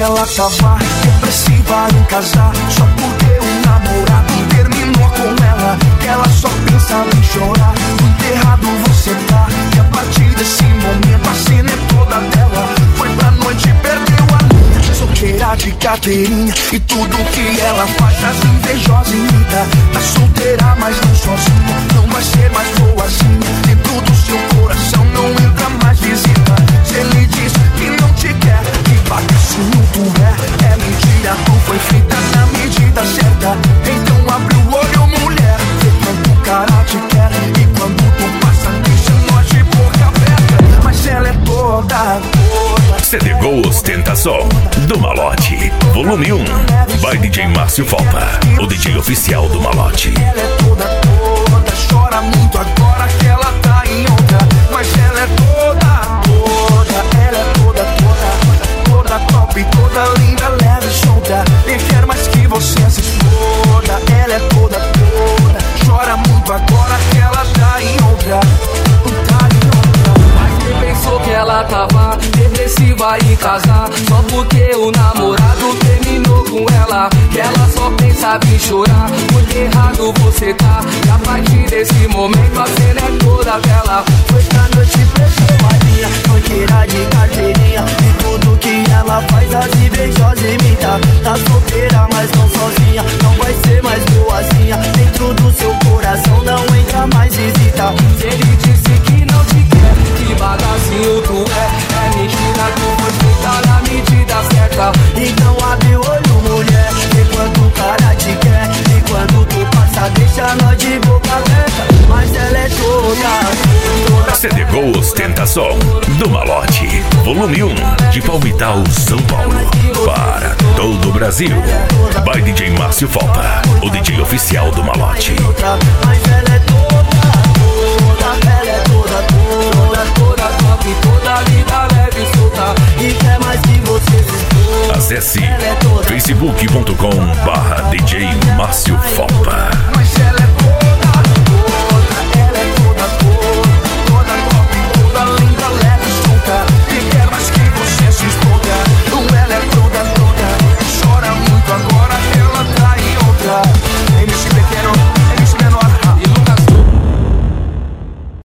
ela tava depressiva em casar, só porque o namorado terminou com ela. Que ela só pensa em chorar, muito errado você tá. E a partir desse momento a cena é toda dela. Foi pra noite e perdeu a linha, solteira de carteirinha. E tudo que ela faz as invejosas imita. Tá solteira mas não sozinha, não vai ser mais boazinha. Dentro do seu coração não entra mais visita. Se ele diz que não te quer, que bagacinho tu é mentira, tu foi feita na medida certa. Então abre o olho, mulher, vê quanto cara te quer. E quando tu passa deixa nós de boca aberta. Mas ela é toda CD Ghost Tentação do Malote, volume 1, by DJ Márcio Falpa, o DJ oficial do Malote. Ela é toda, chora muito agora que ela tá em outra. Mas ela é toda, ela é toda top, toda linda, leve e solta. Nem quer mais que você se exploda. Ela é toda, chora muito agora que ela tá em outra. Mas quem pensou que ela tava depressiva em casar, só porque o namorado terminou com ela. Que ela só pensava em chorar, muito errado você tá. E a partir desse momento a cena é toda dela. Foi pra noite perdeu a linha, banqueira de carteirinha. E tudo que ela faz as invejosas imita. Tá solteira mas não sozinha, não vai ser mais boazinha. Dentro do seu coração não entra mais visita. Se ele disse que não te quer, que bagacinho tu é mentira, tu foi feita na medida certa. Então abre o olho, mulher, vê quanto o cara te quer. E quando tu passa deixa nós de boca aberta. Mas ela é toda CD Ghost Tentação do Malote, volume 1, de Palmital, São Paulo, para todo o Brasil, by DJ Márcio Falpa, o DJ oficial do Malote. Mas ela é ela é toda top, toda linda, leve e solta. E quer mais que você se expor. Acesse facebook.com/DJ Márcio